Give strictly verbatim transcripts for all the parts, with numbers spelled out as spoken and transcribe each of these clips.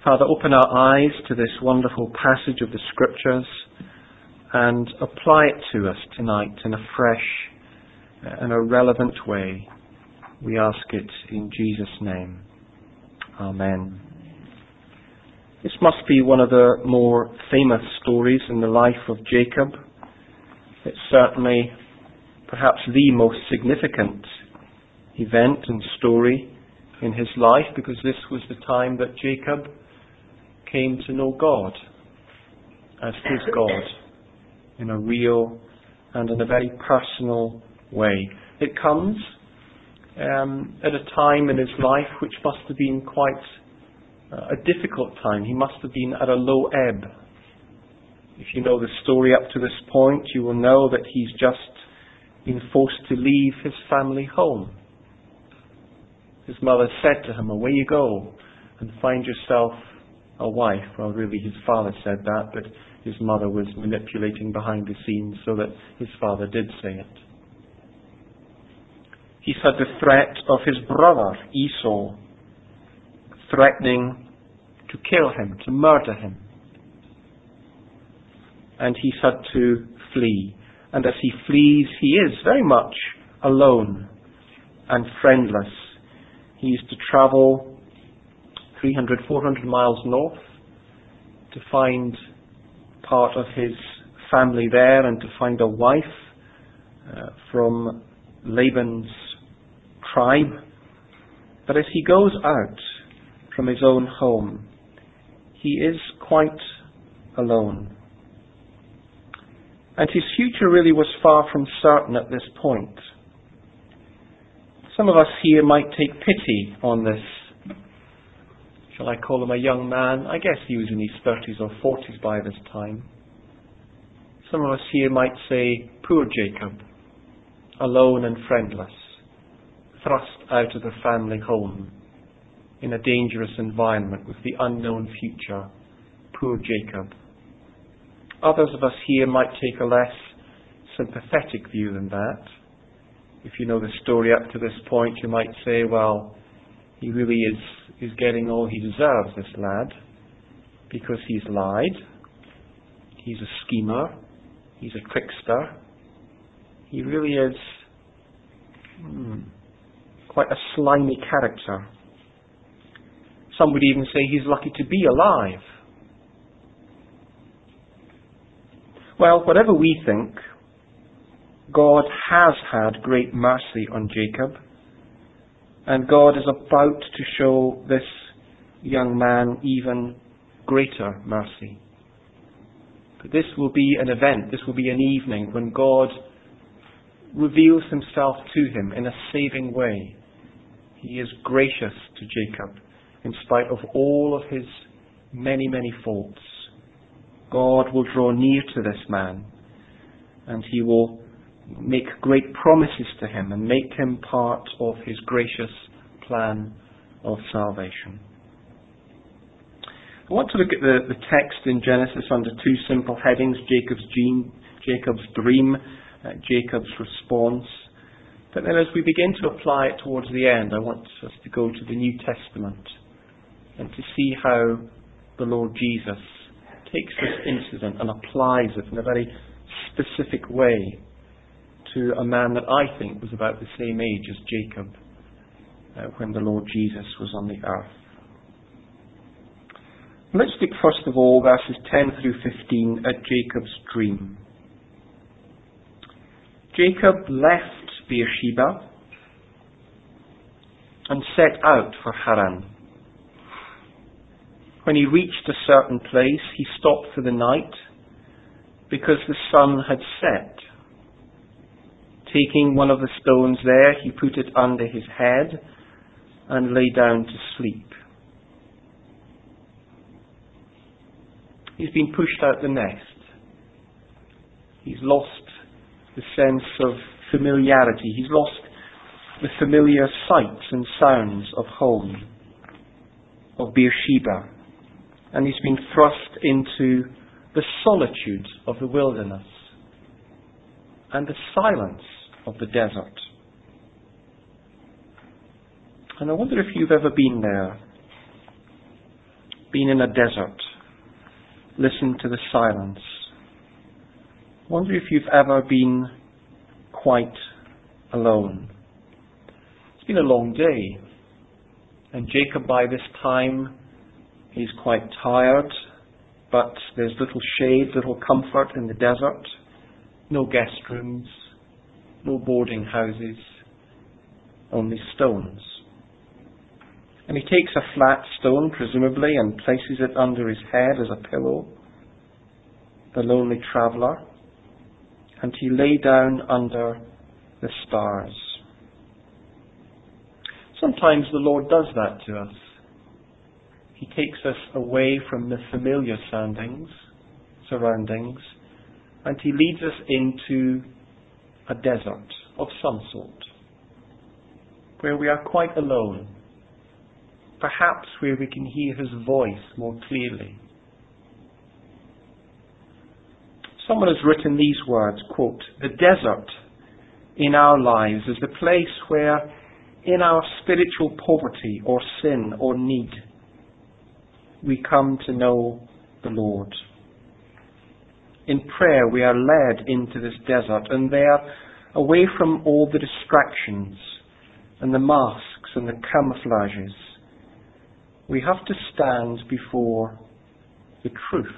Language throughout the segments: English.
Father, open our eyes to this wonderful passage of the Scriptures and apply it to us tonight in a fresh and a relevant way. We ask it in Jesus' name. Amen. This must be one of the more famous stories in the life of Jacob. It's certainly perhaps the most significant event and story in his life, because this was the time that Jacob came to know God as his God in a real and in a very personal way. It comes um, at a time in his life which must have been quite uh, a difficult time. He must have been at a low ebb. If you know the story up to this point, you will know that he's just been forced to leave his family home. His mother said to him, away you go and find yourself a wife. Well, really his father said that, but his mother was manipulating behind the scenes so that his father did say it. He's had the threat of his brother Esau threatening to kill him, to murder him. And he's had to flee. And as he flees, he is very much alone and friendless. He used to travel three hundred, four hundred miles north to find part of his family there and to find a wife uh, from Laban's tribe. But as he goes out from his own home, he is quite alone. And his future really was far from certain at this point. Some of us here might take pity on this, shall I call him a young man? I guess he was in his thirties or forties by this time. Some of us here might say, poor Jacob, alone and friendless, thrust out of the family home, in a dangerous environment with the unknown future. Poor Jacob. Others of us here might take a less sympathetic view than that. If you know the story up to this point, you might say, well, he really is, is getting all he deserves, this lad, because he's lied, he's a schemer, he's a trickster. He really is hmm, quite a slimy character. Some would even say he's lucky to be alive. Well, whatever we think, God has had great mercy on Jacob, and God is about to show this young man even greater mercy. But this will be an event, this will be an evening when God reveals himself to him in a saving way. He is gracious to Jacob in spite of all of his many, many faults. God will draw near to this man, and he will make great promises to him and make him part of his gracious plan of salvation. I want to look at the, the text in Genesis under two simple headings: Jacob's dream, Jacob's dream, uh, Jacob's response. But then as we begin to apply it towards the end, I want us to go to the New Testament and to see how the Lord Jesus takes this incident and applies it in a very specific way to a man that I think was about the same age as Jacob uh, when the Lord Jesus was on the earth. Let's look first of all verses ten through fifteen at Jacob's dream. Jacob left Beersheba and set out for Haran. When he reached a certain place, he stopped for the night because the sun had set. Taking one of the stones there, he put it under his head and lay down to sleep. He's been pushed out the nest. He's lost the sense of familiarity. He's lost the familiar sights and sounds of home, of Beersheba. And he's been thrust into the solitude of the wilderness and the silence of the desert. And I wonder if you've ever been there. been in a desert, listened to the silence. I wonder if you've ever been quite alone. It's been a long day, and Jacob by this time is quite tired, but there's little shade, little comfort in the desert, no guest rooms, no boarding houses, only stones. And he takes a flat stone, presumably, and places it under his head as a pillow, the lonely traveller, and he lay down under the stars. Sometimes the Lord does that to us. He takes us away from the familiar soundings, surroundings, and he leads us into a desert of some sort, where we are quite alone, perhaps where we can hear his voice more clearly. Someone has written these words, quote, "The desert in our lives is the place where, in our spiritual poverty or sin or need, we come to know the Lord. In prayer we are led into this desert, and there, away from all the distractions and the masks and the camouflages, we have to stand before the truth.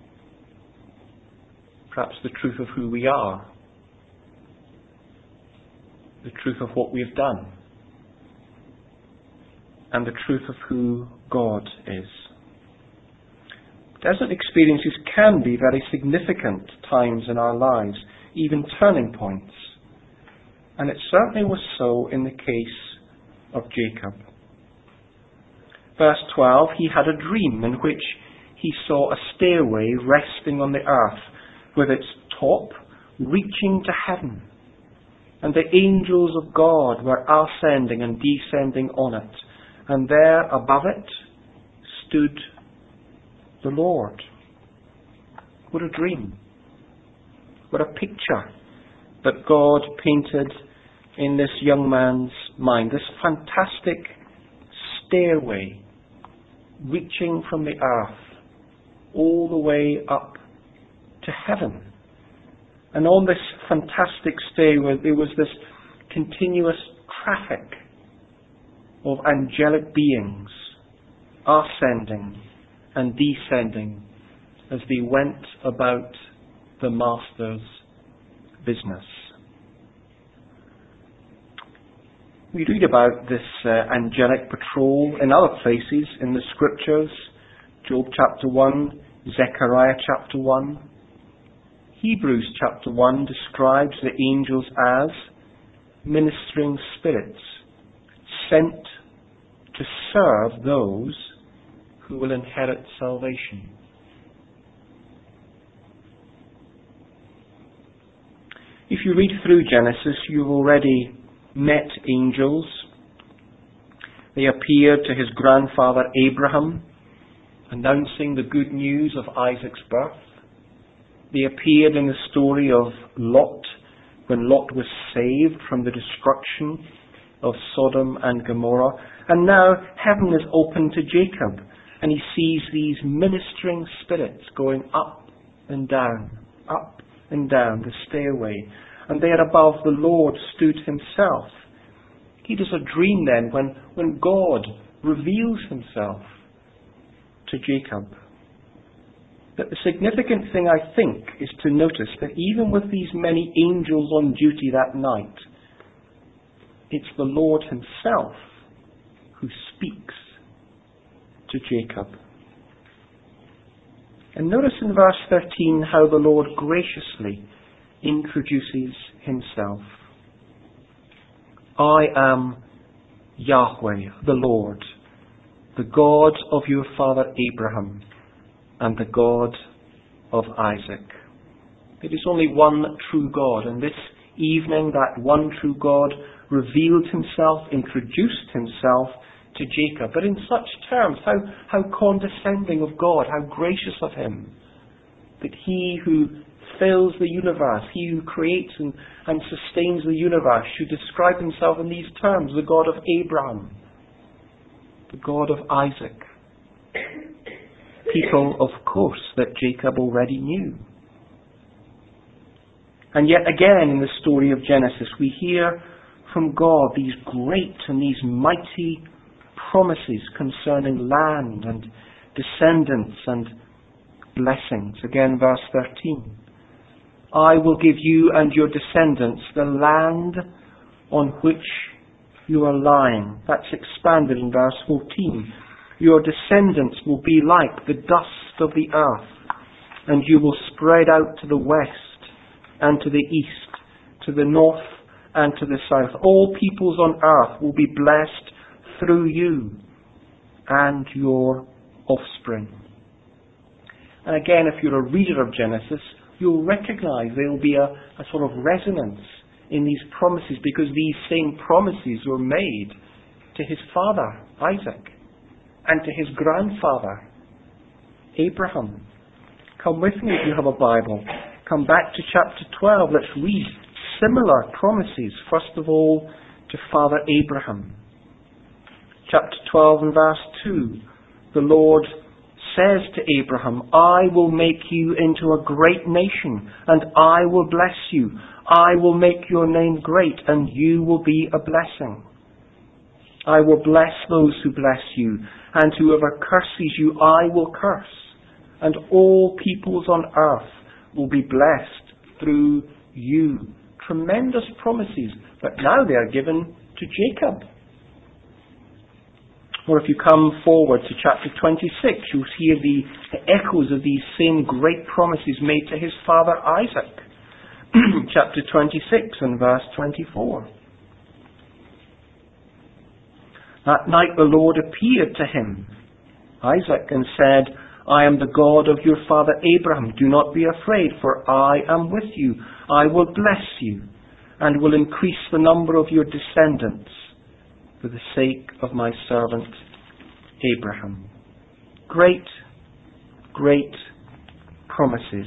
Perhaps the truth of who we are, the truth of what we've done, and the truth of who God is. Desert experiences can be very significant times in our lives, even turning points. And it certainly was so in the case of Jacob. Verse twelve, he had a dream in which he saw a stairway resting on the earth, with its top reaching to heaven. And the angels of God were ascending and descending on it. And there above it stood the Lord. What a dream. What a picture that God painted in this young man's mind. This fantastic stairway reaching from the earth all the way up to heaven. And on this fantastic stairway there was this continuous traffic of angelic beings ascending and descending as they went about the Master's business. We read about this uh, angelic patrol in other places in the Scriptures. Job chapter one, Zechariah chapter one. Hebrews chapter one describes the angels as ministering spirits sent to serve those who will inherit salvation. If you read through Genesis, you've already met angels. They appeared to his grandfather Abraham, announcing the good news of Isaac's birth. They appeared in the story of Lot, when Lot was saved from the destruction of Sodom and Gomorrah. And now heaven is open to Jacob, and he sees these ministering spirits going up and down, up and down the stairway. And there above the Lord stood himself. He does a dream then when, when God reveals himself to Jacob. But the significant thing, I think, is to notice that even with these many angels on duty that night, it's the Lord himself who speaks to Jacob. And notice in verse thirteen how the Lord graciously introduces himself. I am Yahweh, the Lord, the God of your father Abraham, and the God of Isaac. It is only one true God, and this evening that one true God revealed himself, introduced himself to Jacob, but in such terms, how, how condescending of God, how gracious of him, that he who fills the universe, he who creates and, and sustains the universe, should describe himself in these terms: the God of Abraham, the God of Isaac. People, of course, that Jacob already knew. And yet again in the story of Genesis, we hear from God these great and these mighty promises concerning land and descendants and blessings. Again, verse thirteen. I will give you and your descendants the land on which you are lying. That's expanded in verse fourteen. Your descendants will be like the dust of the earth, and you will spread out to the west and to the east, to the north and to the south. All peoples on earth will be blessed through you and your offspring. And again, if you're a reader of Genesis, you'll recognize there will be a, a sort of resonance in these promises, because these same promises were made to his father, Isaac, and to his grandfather, Abraham. Come with me if you have a Bible. Come back to chapter twelve. Let's read similar promises, first of all, to Father Abraham. Chapter twelve and verse two. The Lord says to Abraham, I will make you into a great nation, and I will bless you. I will make your name great, and you will be a blessing. I will bless those who bless you, and whoever curses you, I will curse. And all peoples on earth will be blessed through you. Tremendous promises, but now they are given to Jacob. Or if you come forward to chapter twenty-six, you'll hear the, the echoes of these same great promises made to his father Isaac. Chapter twenty-six and verse twenty-four. That night the Lord appeared to him, Isaac, and said, I am the God of your father Abraham. Do not be afraid, for I am with you. I will bless you, and will increase the number of your descendants for the sake of my servant Abraham. Great, great promises.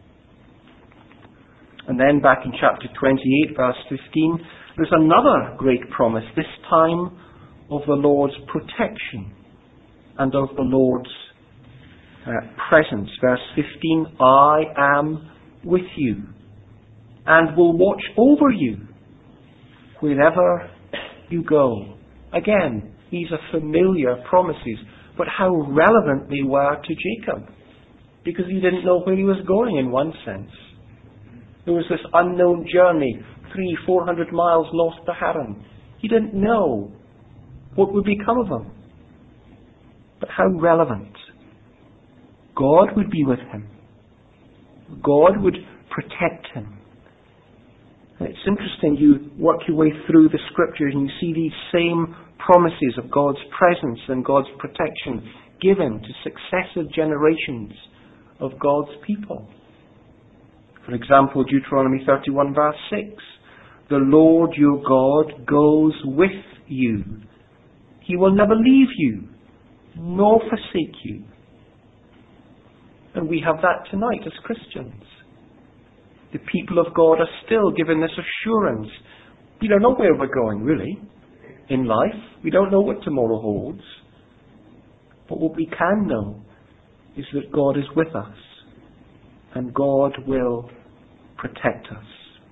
And then back in chapter twenty-eight, verse fifteen, there's another great promise, this time of the Lord's protection and of the Lord's uh, presence. Verse fifteen, I am with you and will watch over you wherever you go. Again, these are familiar promises, but how relevant they were to Jacob, because he didn't know where he was going in one sense. There was this unknown journey, three, four hundred miles north to Haran. He didn't know what would become of him. But how relevant. God would be with him. God would protect him. And it's interesting, you work your way through the scriptures and you see these same promises of God's presence and God's protection given to successive generations of God's people. For example, Deuteronomy thirty-one verse six. The Lord your God goes with you. He will never leave you, nor forsake you. And we have that tonight as Christians. The people of God are still given this assurance. We don't know where we're going, really, in life. We don't know what tomorrow holds. But what we can know is that God is with us, and God will protect us.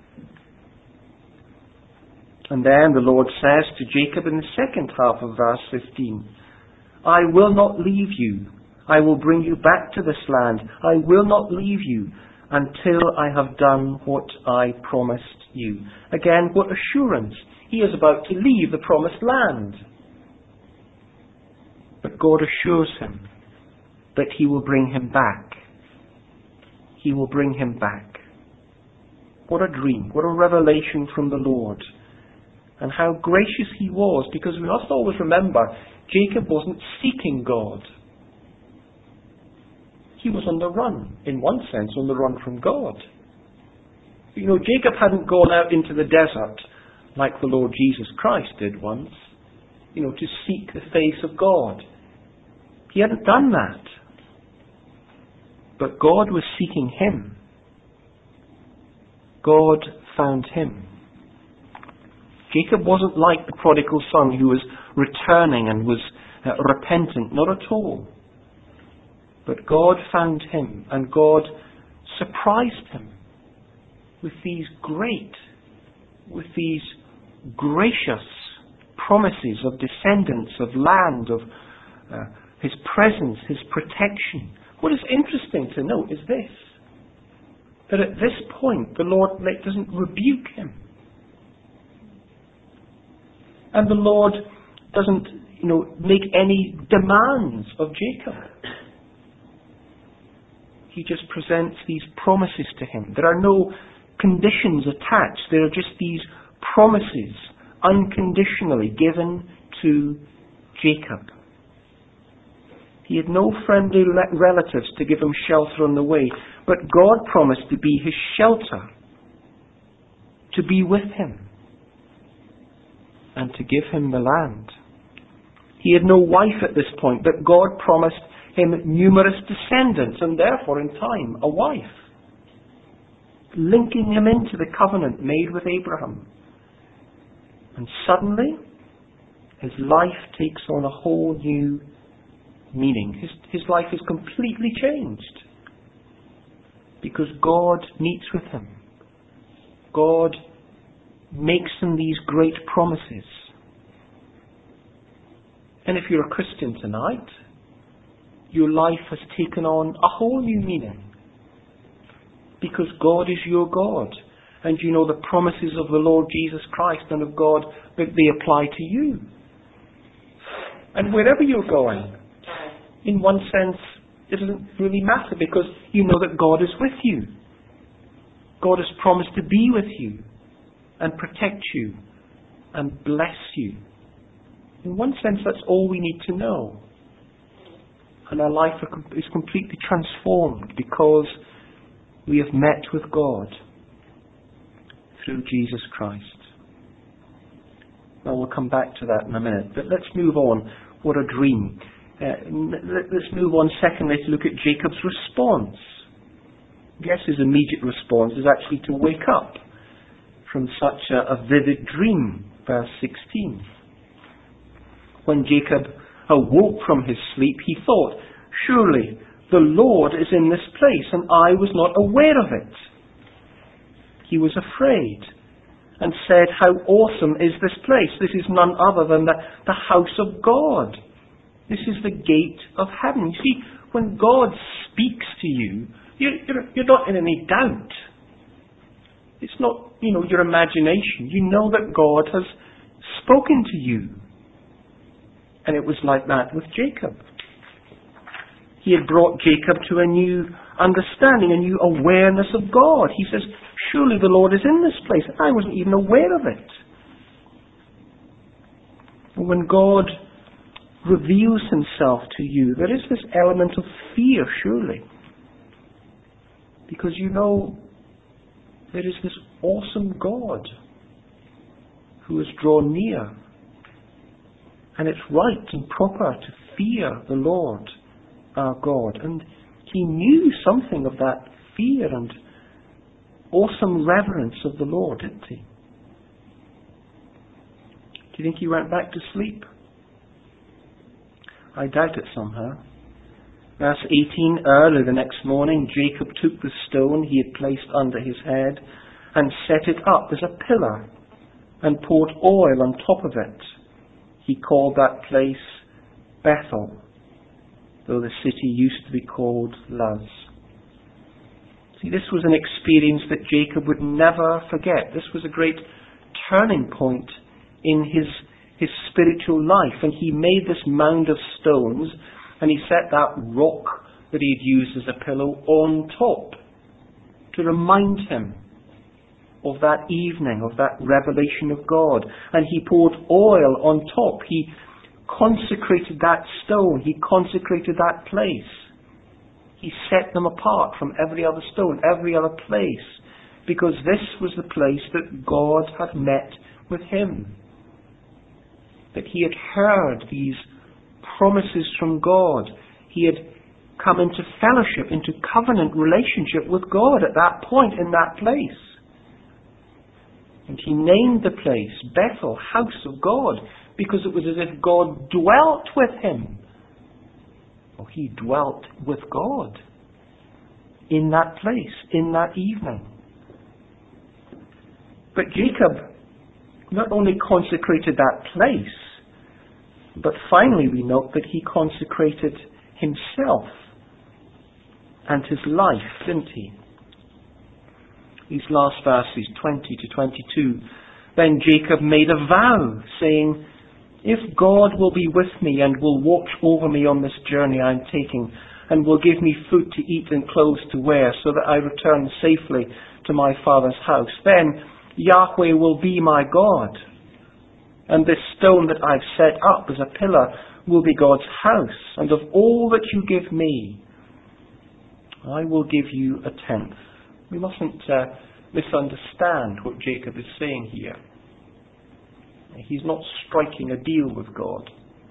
And then the Lord says to Jacob in the second half of verse fifteen, I will not leave you. I will bring you back to this land. I will not leave you until I have done what I promised you. Again, what assurance. He is about to leave the promised land. But God assures him that he will bring him back. He will bring him back. What a dream. What a revelation from the Lord. And how gracious he was, because we must always remember, Jacob wasn't seeking God. He was on the run, in one sense, on the run from God. You know, Jacob hadn't gone out into the desert like the Lord Jesus Christ did once, you know, to seek the face of God. He hadn't done that. But God was seeking him. God found him. Jacob wasn't like the prodigal son who was returning and was uh, repentant. Not at all. But God found him, and God surprised him with these great, with these gracious promises of descendants, of land, of uh, his presence, his protection. What is interesting to note is this, that at this point the Lord doesn't rebuke him. And the Lord doesn't, you know, make any demands of Jacob. He just presents these promises to him. There are no conditions attached. There are just these promises unconditionally given to Jacob. He had no friendly relatives to give him shelter on the way, but God promised to be his shelter, to be with him, and to give him the land. He had no wife at this point, but God promised him numerous descendants, and therefore in time a wife, linking him into the covenant made with Abraham. And suddenly his life takes on a whole new meaning. His, his life is completely changed because God meets with him. God makes him these great promises. And if you're a Christian tonight, your life has taken on a whole new meaning because God is your God, and you know the promises of the Lord Jesus Christ and of God, that they apply to you. And wherever you're going, in one sense, it doesn't really matter because you know that God is with you. God has promised to be with you and protect you and bless you. In one sense, that's all we need to know. And our life is completely transformed because we have met with God through Jesus Christ. Well, we'll come back to that in a minute. But let's move on. What a dream. Uh, let's move on secondly to look at Jacob's response. I guess his immediate response is actually to wake up from such a, a vivid dream. Verse sixteen. When Jacob awoke from his sleep, he thought, "Surely the Lord is in this place, and I was not aware of it." He was afraid and said, "How awesome is this place? This is none other than the, the house of God. This is the gate of heaven." You see, when God speaks to you, you're, you're, you're not in any doubt. It's not, you know, your imagination. You know that God has spoken to you. And it was like that with Jacob. He had brought Jacob to a new understanding, a new awareness of God. He says, "Surely the Lord is in this place." I wasn't even aware of it. And when God reveals himself to you, there is this element of fear, surely. Because you know there is this awesome God who has drawn near. And it's right and proper to fear the Lord our God. And he knew something of that fear and awesome reverence of the Lord, didn't he? Do you think he went back to sleep? I doubt it somehow. Verse eighteen, early the next morning, Jacob took the stone he had placed under his head and set it up as a pillar and poured oil on top of it. He called that place Bethel, though the city used to be called Luz. See, this was an experience that Jacob would never forget. This was a great turning point in his, his spiritual life. And he made this mound of stones, and he set that rock that he had used as a pillow on top to remind him of that evening, of that revelation of God. And he poured oil on top. He consecrated that stone. He consecrated that place. He set them apart from every other stone, every other place, because this was the place that God had met with him. That he had heard these promises from God. He had come into fellowship, into covenant relationship with God at that point in that place. And he named the place Bethel, house of God, because it was as if God dwelt with him. Oh, he dwelt with God in that place, in that evening. But Jacob not only consecrated that place, but finally we note that he consecrated himself and his life, didn't he? These last verses, twenty to twenty-two, then Jacob made a vow, saying, if God will be with me and will watch over me on this journey I am taking, and will give me food to eat and clothes to wear, so that I return safely to my father's house, then Yahweh will be my God, and this stone that I've set up as a pillar will be God's house, and of all that you give me, I will give you a tenth. We mustn't uh, misunderstand what Jacob is saying here. He's not striking a deal with God.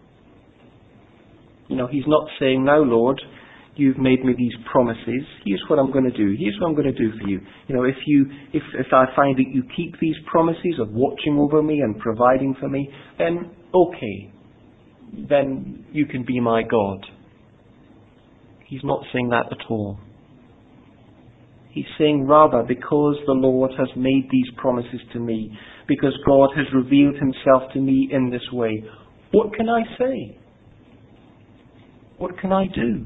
You know, he's not saying, now Lord, you've made me these promises. Here's what I'm going to do. Here's what I'm going to do for you. You know, if you, if, if I find that you keep these promises of watching over me and providing for me, then okay. Then you can be my God. He's not saying that at all. He's saying rather, because the Lord has made these promises to me, because God has revealed himself to me in this way, what can I say? What can I do?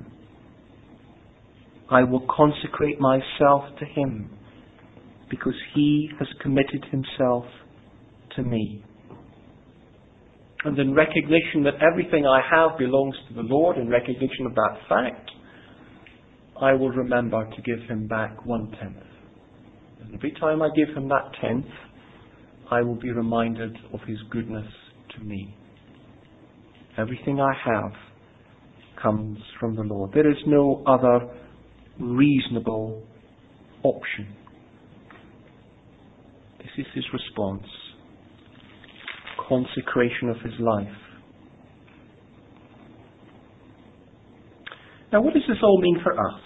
I will consecrate myself to him, because he has committed himself to me. And in recognition that everything I have belongs to the Lord, in recognition of that fact, I will remember to give him back one tenth. And every time I give him that tenth, I will be reminded of his goodness to me. Everything I have comes from the Lord. There is no other reasonable option. This is his response. Consecration of his life. Now, what does this all mean for us?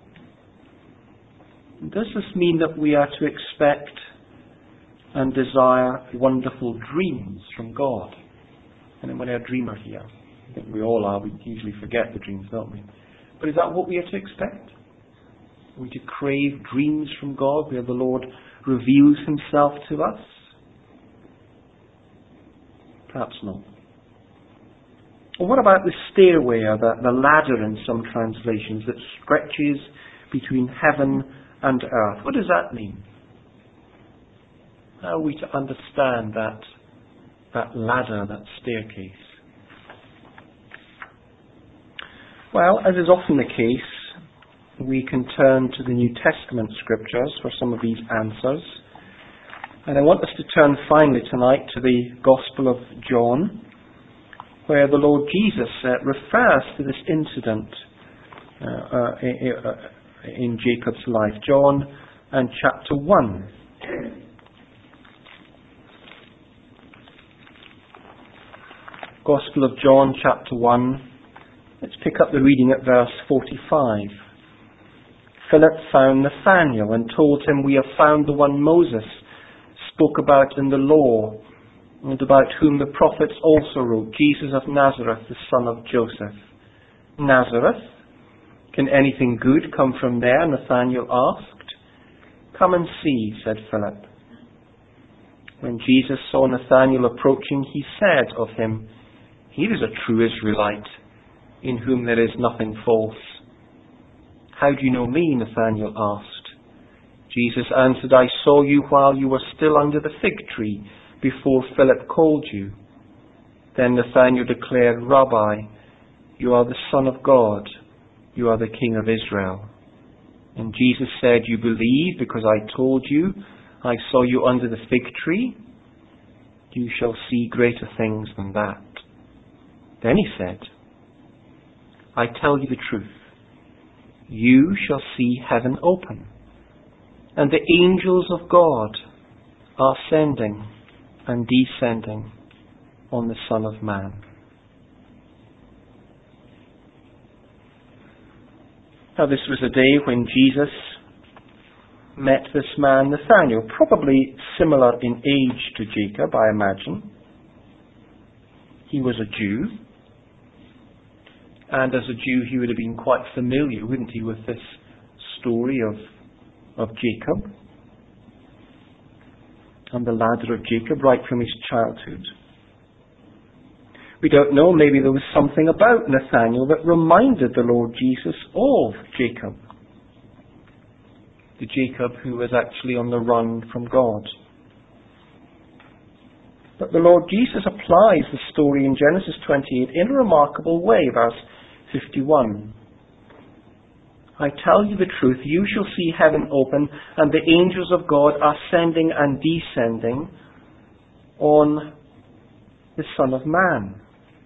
Does this mean that we are to expect and desire wonderful dreams from God? Anyone a dreamer here? I think we all are. We usually forget the dreams, don't we? But is that what we are to expect? Are we to crave dreams from God where the Lord reveals himself to us? Perhaps not. Well, what about the stairway or the, the ladder in some translations that stretches between heaven and earth? What does that mean? How are we to understand that, that ladder, that staircase? Well, as is often the case, we can turn to the New Testament scriptures for some of these answers. And I want us to turn finally tonight to the Gospel of John, where the Lord Jesus uh, refers to this incident uh, uh, in, uh, in Jacob's life. John and chapter one. Gospel of John, chapter one. Let's pick up the reading at verse forty-five. Philip found Nathanael and told him, we have found the one Moses spoke about in the law, and about whom the prophets also wrote, Jesus of Nazareth, the son of Joseph. Nazareth? Can anything good come from there? Nathanael asked. Come and see, said Philip. When Jesus saw Nathanael approaching, he said of him, here is a true Israelite, in whom there is nothing false. How do you know me? Nathanael asked. Jesus answered, I saw you while you were still under the fig tree, before Philip called you. Then Nathanael declared, Rabbi, you are the Son of God. You are the King of Israel. And Jesus said, you believe because I told you I saw you under the fig tree? You shall see greater things than that. Then he said, I tell you the truth. You shall see heaven open, and the angels of God are ascending and descending on the Son of Man. Now this was a day when Jesus met this man Nathanael, probably similar in age to Jacob, I imagine. He was a Jew, And as a Jew, he would have been quite familiar, wouldn't he, with this story of, of Jacob and the ladder of Jacob right from his childhood. We don't know, maybe there was something about Nathanael that reminded the Lord Jesus of Jacob. The Jacob who was actually on the run from God. But the Lord Jesus applies the story in Genesis twenty-eight in a remarkable way, verse fifty-one. I tell you the truth, you shall see heaven open, and the angels of God ascending and descending on the Son of Man.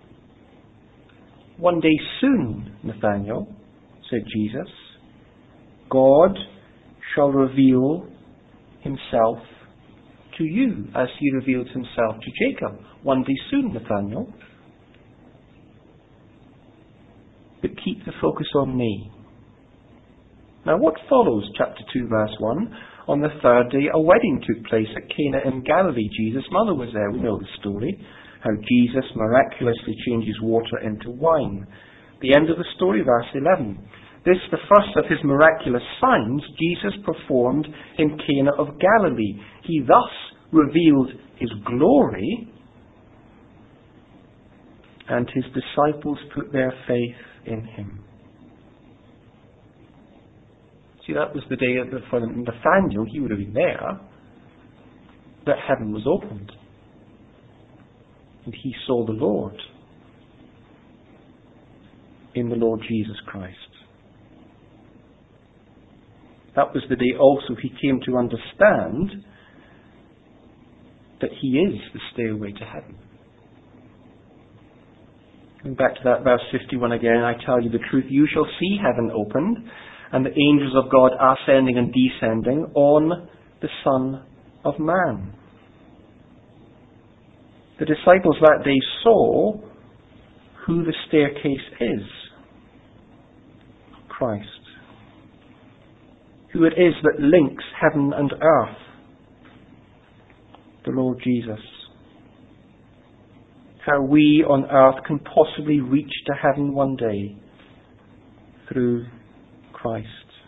One day soon, Nathanael, said Jesus, God shall reveal himself to you as he revealed himself to Jacob. One day soon, Nathanael. But keep the focus on me. Now what follows, chapter two, verse one? On the third day a wedding took place at Cana in Galilee. Jesus' mother was there. We know the story. How Jesus miraculously changes water into wine. The end of the story, verse eleven. This, the first of his miraculous signs, Jesus performed in Cana of Galilee. He thus revealed his glory, and his disciples put their faith in him. See, that was the day that for Nathanael, he would have been there, that heaven was opened. And he saw the Lord in the Lord Jesus Christ. That was the day also he came to understand that he is the stairway to heaven. Going back to that verse fifty-one again, I tell you the truth, you shall see heaven opened, and the angels of God ascending and descending on the Son of Man. The disciples that day saw who the staircase is. Christ. Who it is that links heaven and earth. The Lord Jesus. How we on earth can possibly reach to heaven one day through Christ.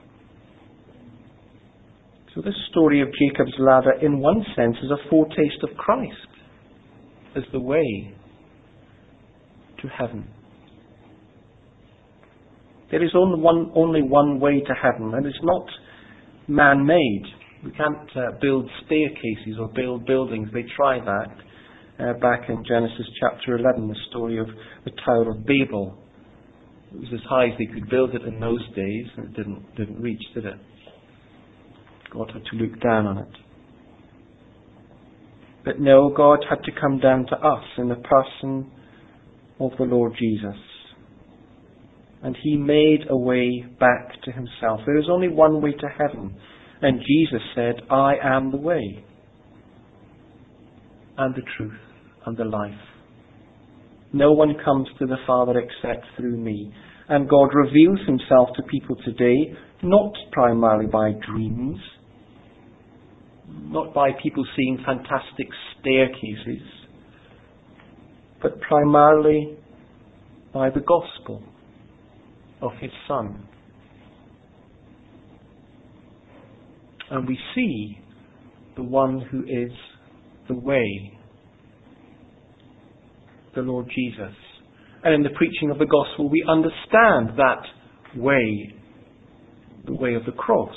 So this story of Jacob's ladder in one sense is a foretaste of Christ as the way to heaven. There is only one, only one way to heaven, and it's not man-made. We can't uh, build staircases or build buildings. They try that uh, back in Genesis chapter eleven, the story of the Tower of Babel. It was as high as they could build it in those days, and it didn't, didn't reach, did it? God had to look down on it. But no, God had to come down to us in the person of the Lord Jesus. And he made a way back to himself. There is only one way to heaven. And Jesus said, I am the way and the truth and the life. No one comes to the Father except through me. And God reveals himself to people today, not primarily by dreams, not by people seeing fantastic staircases, but primarily by the gospel of his Son. And we see the one who is the way, the Lord Jesus. And in the preaching of the gospel we understand that way, the way of the cross,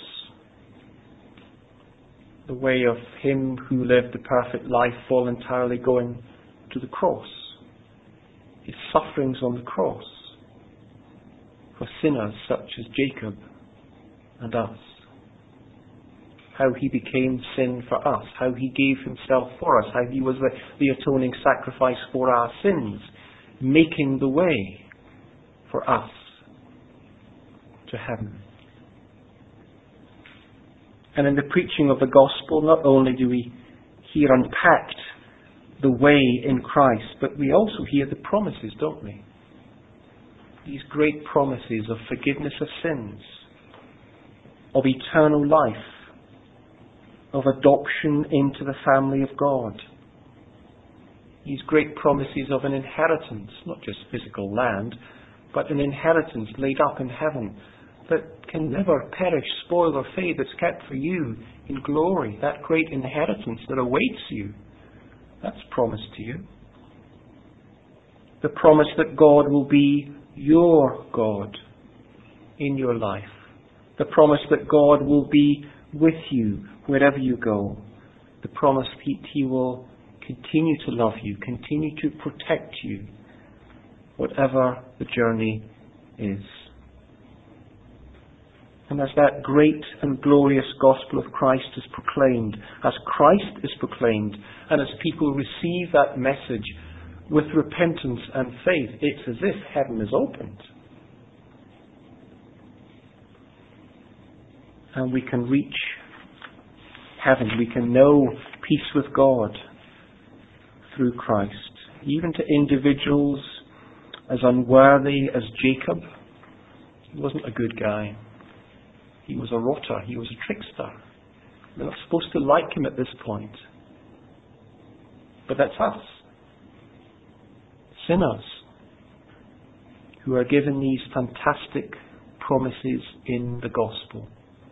the way of him who lived the perfect life voluntarily going to the cross, his sufferings on the cross for sinners such as Jacob and us. How he became sin for us, how he gave himself for us, how he was the, the atoning sacrifice for our sins, making the way for us to heaven. And in the preaching of the gospel, not only do we hear unpacked the way in Christ, but we also hear the promises, don't we? These great promises of forgiveness of sins, of eternal life, of adoption into the family of God. These great promises of an inheritance, not just physical land, but an inheritance laid up in heaven that can never perish, spoil, or fade, that's kept for you in glory, that great inheritance that awaits you. That's promised to you. The promise that God will be your God in your life. The promise that God will be with you wherever you go. The promise that He will continue to love you, continue to protect you, whatever the journey is. And as that great and glorious gospel of Christ is proclaimed, as Christ is proclaimed, and as people receive that message with repentance and faith, it's as if heaven is opened. And we can reach heaven. We can know peace with God through Christ. Even to individuals as unworthy as Jacob. He wasn't a good guy. He was a rotter. He was a trickster. We're not supposed to like him at this point. But that's us. Sinners who are given these fantastic promises in the gospel.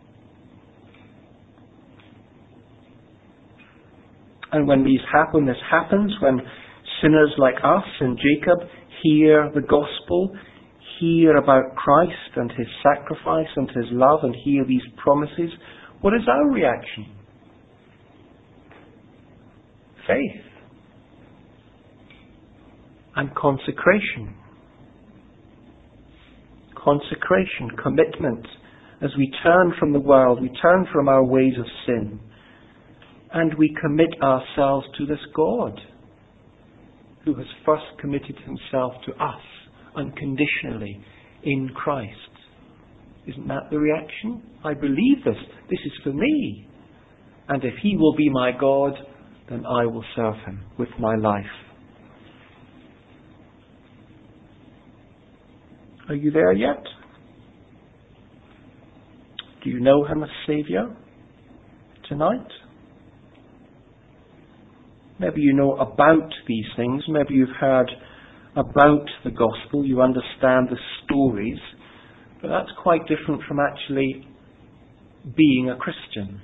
And when these happen, this happens, when sinners like us and Jacob hear the gospel, hear about Christ and His sacrifice and His love, and hear these promises, what is our reaction? Faith and consecration. Consecration, commitment, as we turn from the world, we turn from our ways of sin, and we commit ourselves to this God who has first committed Himself to us unconditionally in Christ. Isn't that the reaction? I believe this. This is for me. And if He will be my God, then I will serve Him with my life. Are you there yet? Do you know Him as Saviour tonight? Maybe you know about these things. Maybe you've heard about the gospel. You understand the stories. But that's quite different from actually being a Christian.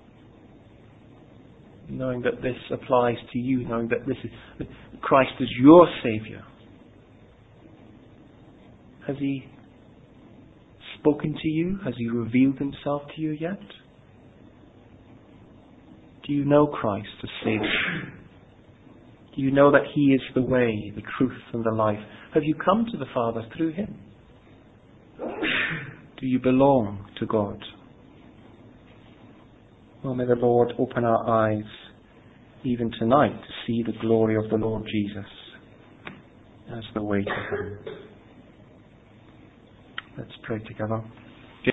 Knowing that this applies to you. Knowing that this is, Christ is your Saviour. Has He spoken to you? Has He revealed Himself to you yet? Do you know Christ as Saviour? Do you know that He is the way, the truth, and the life? Have you come to the Father through Him? Do you belong to God? Well, may the Lord open our eyes even tonight to see the glory of the Lord Jesus as the way to heaven. Let's pray together.